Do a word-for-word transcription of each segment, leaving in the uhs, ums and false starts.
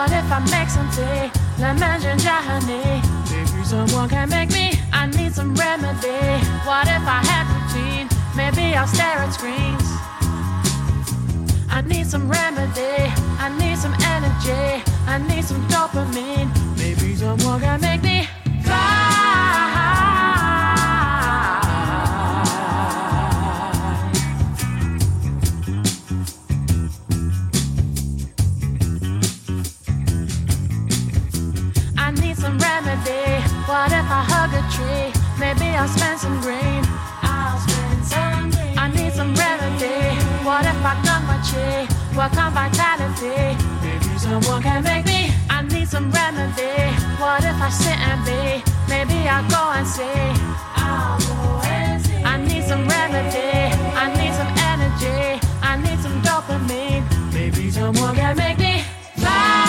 What if I make some tea? Lemon, ginger, honey. Maybe someone can make me. I need some remedy. What if I had routine? Maybe I'll stare at screens. I need some remedy. I need some energy. I need some dopamine. Maybe someone can make me fly. I need some remedy. What if I hug a tree? Maybe I'll spend some green. I'll spend some green. I need some remedy. What if I dunk my chi? Work on vitality. Maybe someone can make me. I need some remedy. What if I sit and be? Maybe I'll go and see. I'll go and see. I need some remedy. I need some energy. I need some dopamine. Maybe someone can make me fly.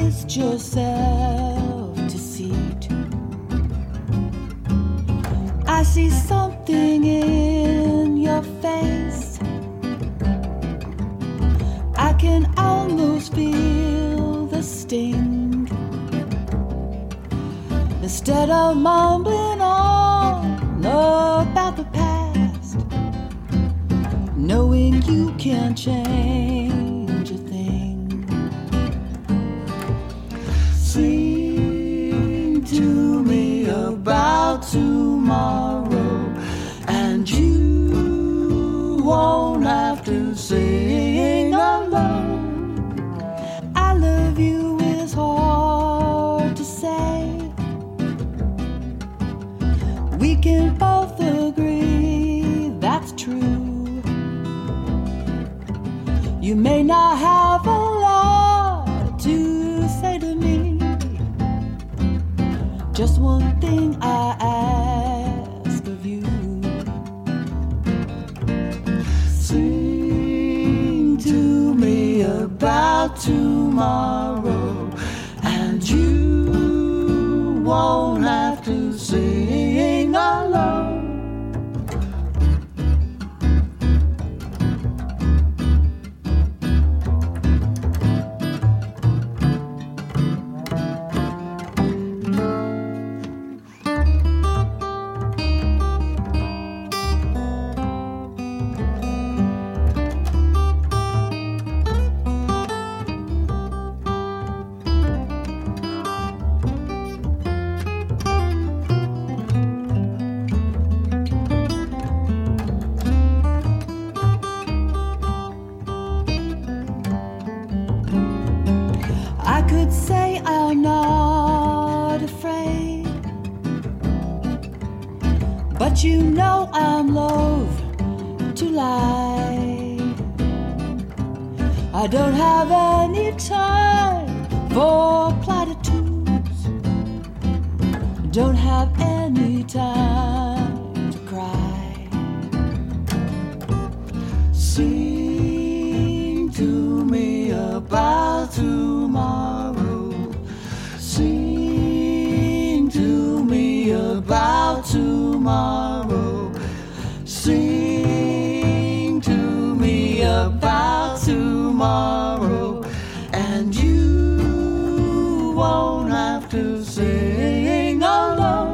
It's just self-deceit. I see something in your face. I can almost feel the sting. Instead of mumbling on about the past, knowing you can't change a thing. Sing to me about tomorrow, and you won't have to sing alone. I love you is hard to say. We can both agree that's true. You may not have a lot to say to me. Just one thing I ask of you. Sing to me about tomorrow, and you won't have to sing alone. I could say I'm not afraid, but you know I'm loath to lie. I don't have any time for platitudes, don't have any time to cry. Sing to me about tomorrow. Sing to me about tomorrow. Sing to me about tomorrow, and you won't have to sing alone.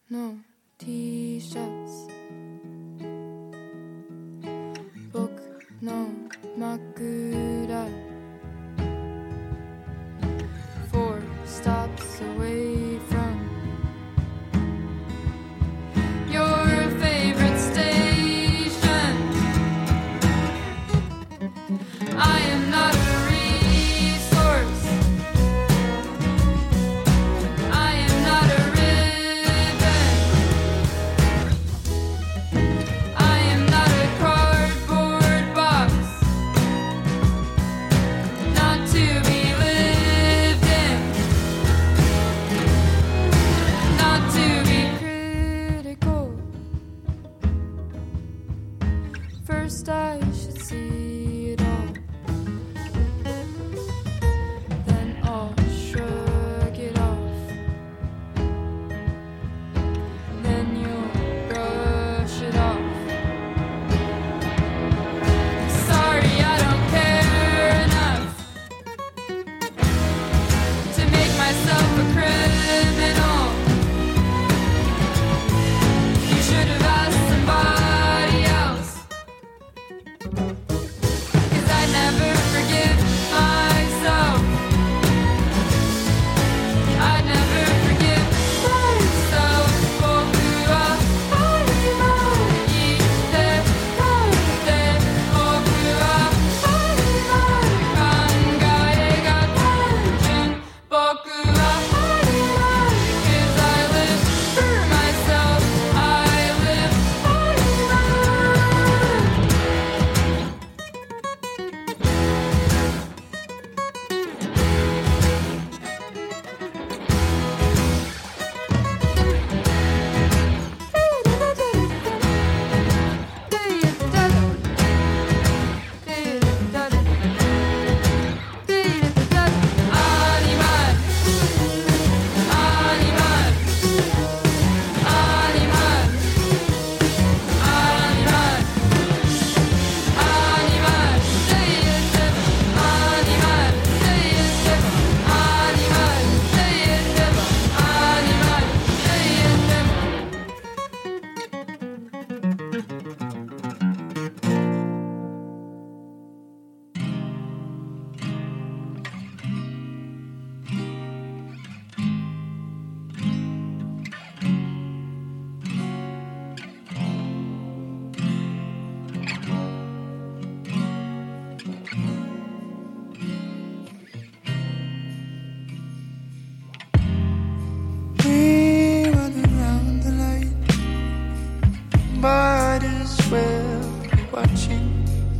の T シャツ僕の枕 Four stops away from your favorite station. I am not a resource. I am not a ribbon. I am not a cardboard box, not to be lived in, not to be critical. First I should see it all, then I'll shrug it off, then you'll brush it off. Sorry, I don't care enough to make myself a criminal. You should have asked somebody else, 'cause I never forgive myself. I never forgive myself. 僕は曖昧で書いて、僕は曖昧、考えが単純、僕は曖昧 'cause I live for myself. I live 曖昧. We run around the light, might as well be watching.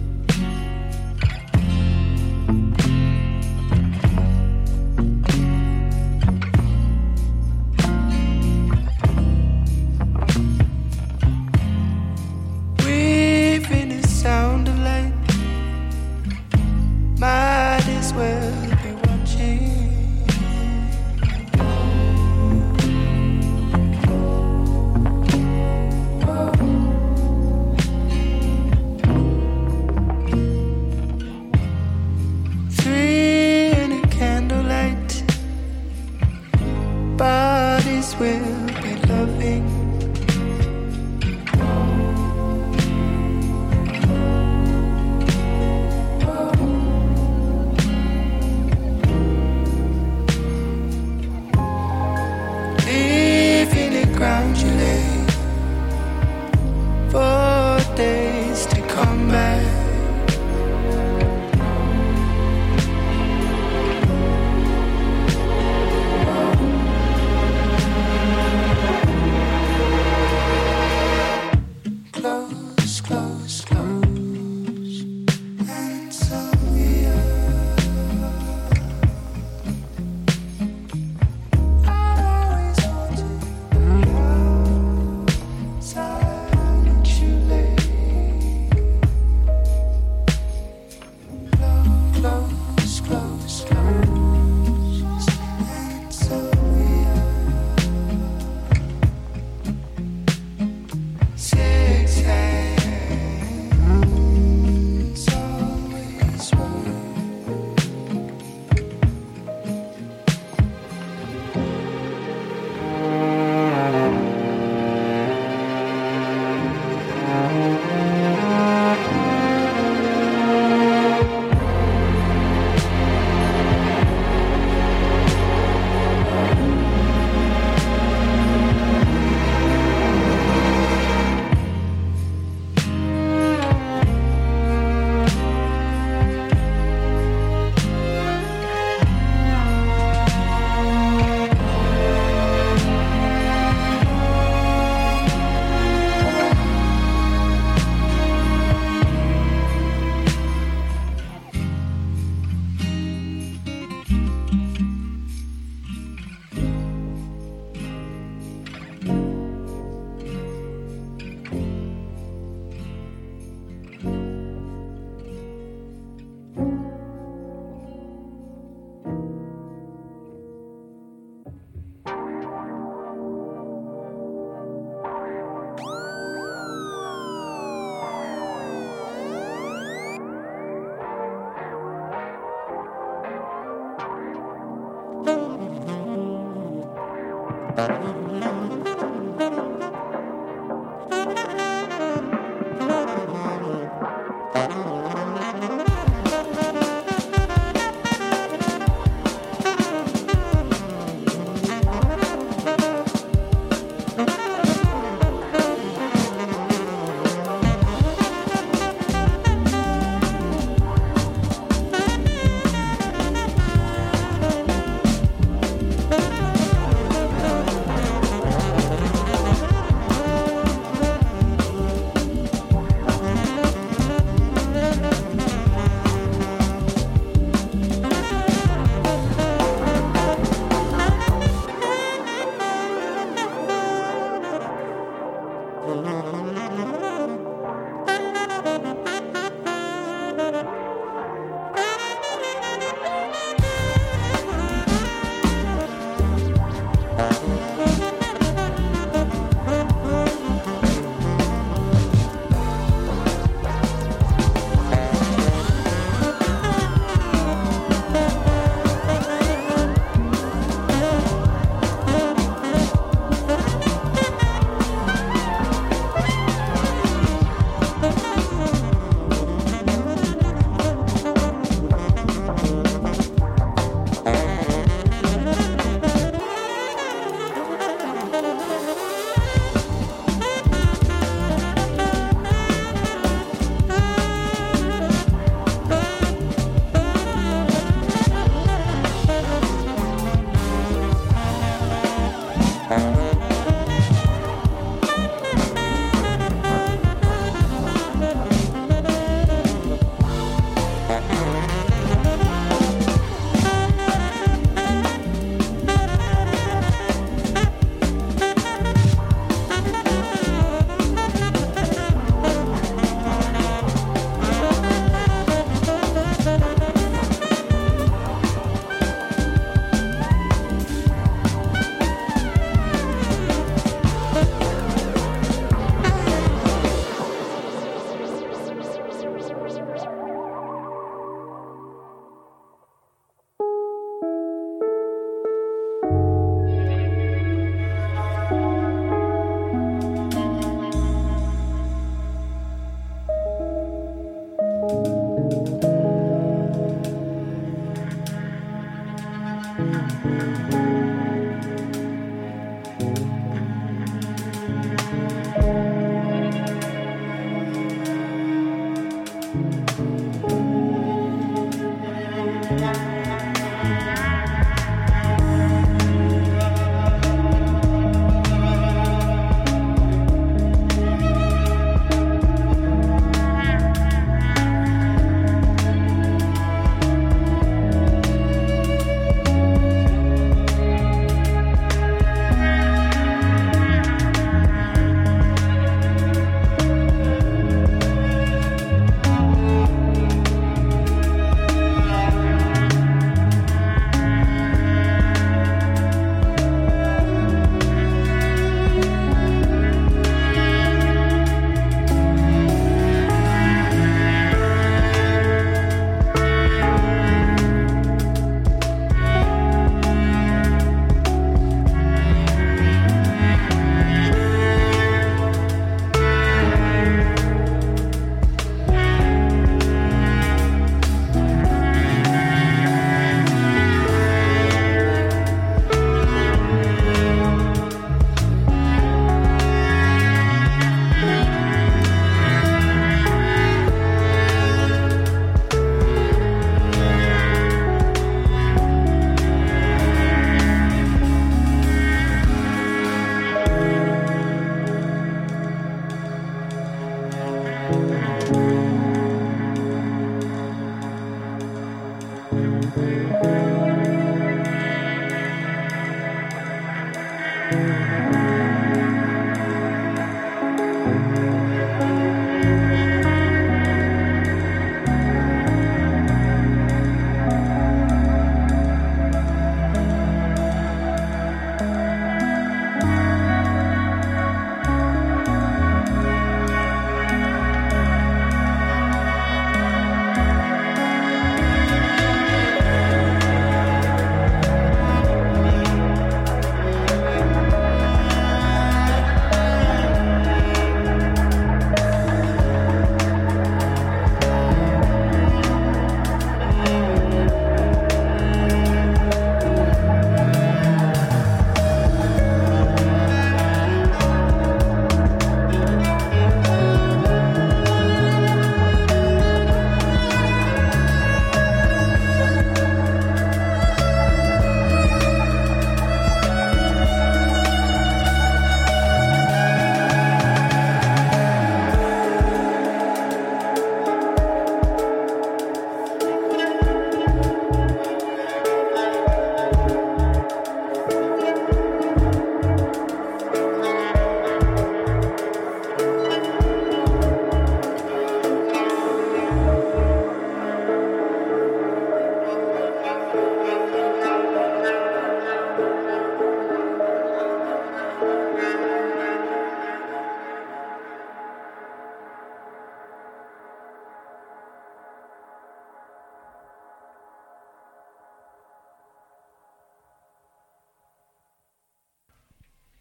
We've been a sound alike, might as well be watching.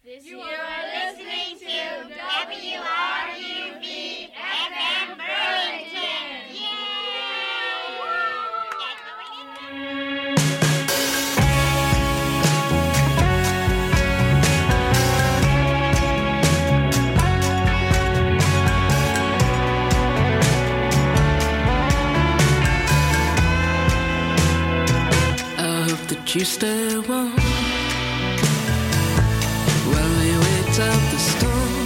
You are listening to W R U B F M Burlington. I hope that you stay warm while we wait out the storm,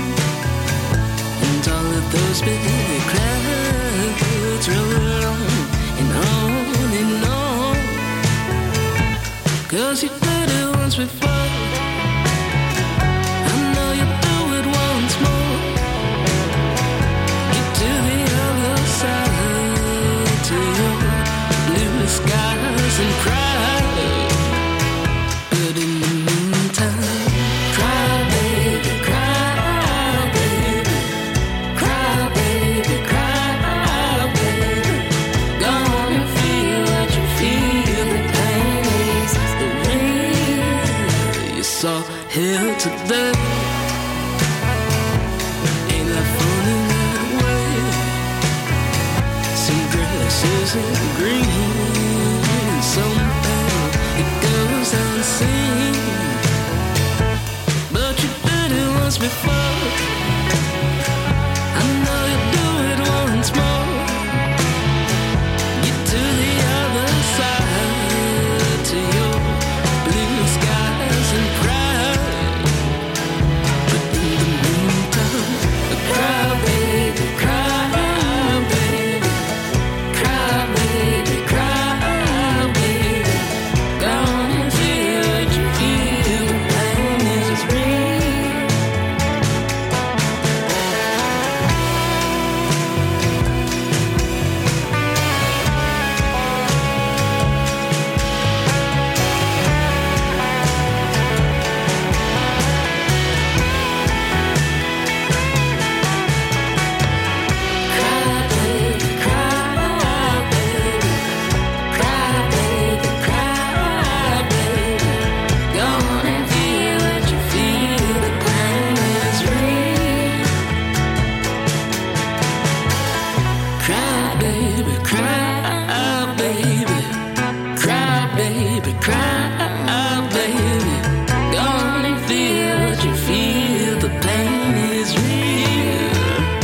and all of those big clouds roll on and on and on. 'Cause you did it once before, I know you'll do it once more. Get to the other side, to your blue skies and cry. But in the meantime, cry baby, cry baby, cry baby, cry baby. Go on and feel what you feel. The pain is the real. You saw here today. Ain't that funny that way? Some grass isn't green, and somehow it goes unseen. But you did it once before, I know you'll do it once more. Get to the other side, to your blue skies and cry. But in the meantime, cry baby, cry baby, cry baby, cry baby. Go on and feel what you feel. The pain is real. Cry baby, cry baby, cry baby, cry baby. Go on and feel what you feel. The pain is real. Cry baby, cry baby, cry baby, cry baby. Go on and feel what you feel. The pain is real.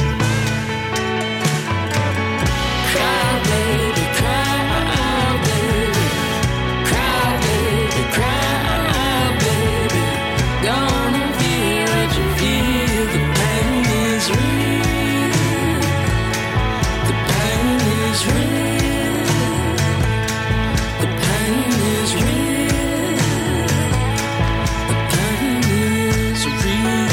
Cry baby, cry baby, cry baby, cry baby. Go on and feel what you feel. The pain is real. The pain is real. The pain is real. The pain is real.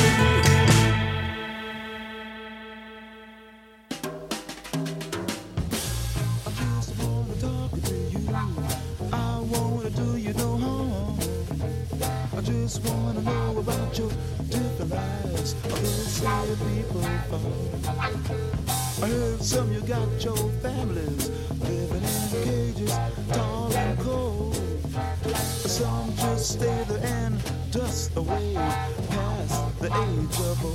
I just wanna talk to you. I wanna do you no harm. I just wanna know about your different lives of this way people fall. I heard some you got your families living in cages, tall and cold. Some just stay there and dust away past the age of